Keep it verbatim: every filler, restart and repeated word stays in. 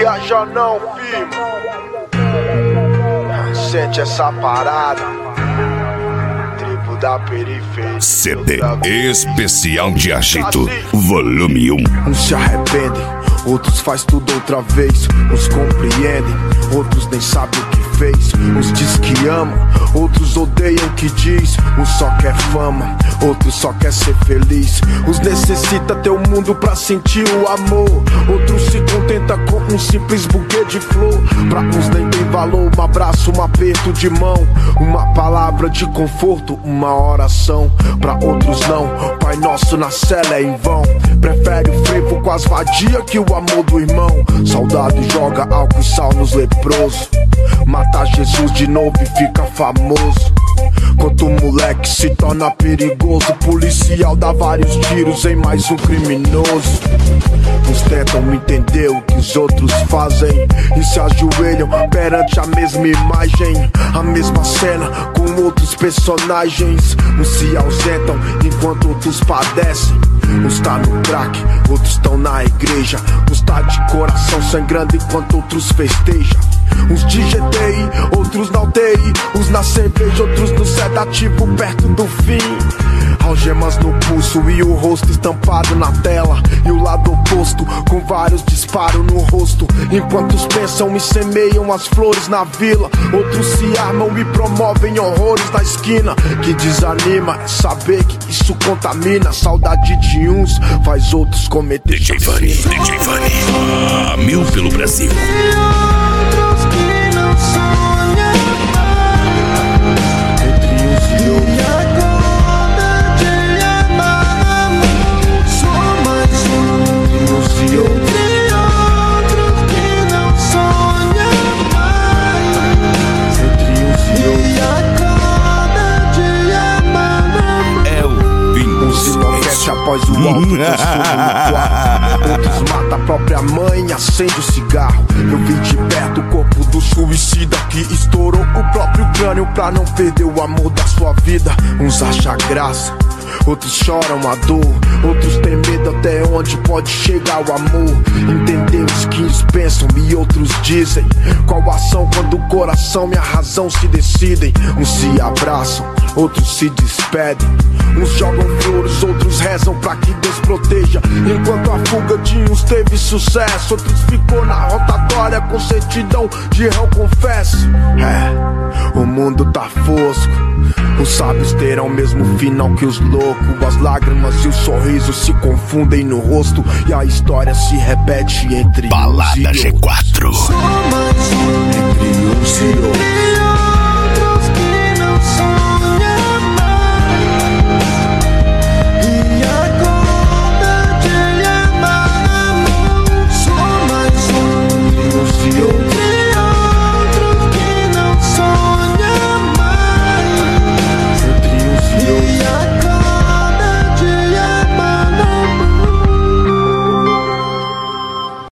viaja não, firma. Sente essa parada. Tribo da periferia. C D especial de agito, volume um. Uns se arrependem, outros faz tudo outra vez. Uns compreendem, outros nem sabem o que fez. Uns diz que ama, outros odeiam o que diz. Uns só quer fama, outros só quer ser feliz. Uns necessita ter o mundo pra sentir o amor. Outros se contenta com um simples buquê de flor. Pra uns nem tem valor um abraço, um aperto de mão, uma palavra de conforto, uma oração. Pra outros não, Pai Nosso na cela é em vão. Prefere o frevo com as vadias que o amor do irmão. Saudade joga álcool e sal nos leprosos. Mata Jesus de novo e fica famoso. Quanto o moleque se torna perigoso, policial dá vários tiros em mais um criminoso. Uns tentam me entender o que os outros fazem e se ajoelham perante a mesma imagem, a mesma cena com outros personagens. Uns se ausentam enquanto outros padecem. Uns tá no crack, outros tão na igreja. Uns tá de coração sangrando enquanto outros festejam. Uns de G T I, outros na U T I. Uns na cerveja, outros no sedativo perto do fim. Algemas no pulso e o rosto estampado na tela. E o lado oposto com vários disparos no rosto. Enquanto uns pensam e semeiam as flores na vila, outros se armam e promovem horrores na esquina. Que desanima é saber que isso contamina. Saudade de uns faz outros cometer D J Vani, D J Vani, a mil pelo Brasil. Após o alto transtorno no quarto, outros matam a própria mãe e acende o cigarro. Eu vi de perto o corpo do suicida que estourou o próprio crânio pra não perder o amor da sua vida. Uns acham graça, outros choram a dor. Outros têm medo até onde pode chegar o amor. Entender os que uns pensam e outros dizem qual ação quando o coração e a razão se decidem. Uns se abraçam, outros se despedem. Uns jogam flores, outros rezam pra que Deus proteja. Enquanto a fuga de uns teve sucesso, outros ficou na rotatória com certidão de réu confesso. É, o mundo tá fosco. Os sábios terão o mesmo final que os loucos. As lágrimas e os sorrisos se confundem no rosto. E a história se repete entre Balada uns e G quatro. outros. Entre uns e outros.